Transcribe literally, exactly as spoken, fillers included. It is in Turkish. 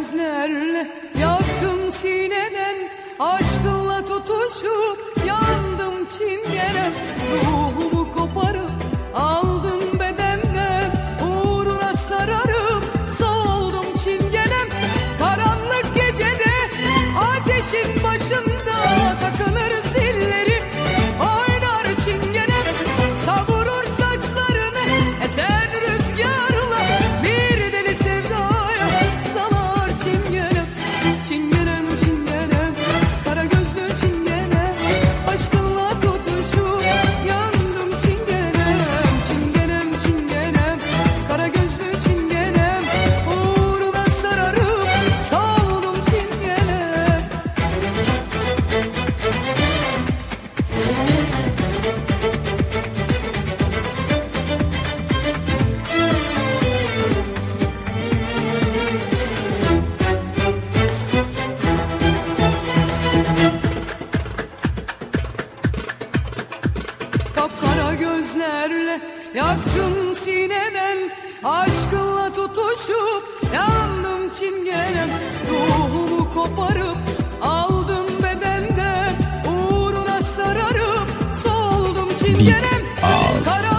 gözlerle yaktım sineden, aşkınla tutuşup yandım çingenem. Ruhumu koparıp aldım bedenden, uğruna sararıp soldum çingenem. Karanlık gecede ateşin başında takılır zilleri, oynar çingenem. Savurur saçlarını esen rüzgarla, bir deli sevdaya salar çingenem. Çingenem çingenem, kara gözlü çingenem, aşkınla tutuşup yandım çingenem. Çingenem çingenem, kara gözlü çingenem, uğruna sararıp soldum çingenem. Kapkara gözlerle yaktım sineden, aşkınla tutuşup yandım çingenem. Ruhumu koparıp aldım bedenden, uğruna sararıp soldum çingenem. Big Oz. Kara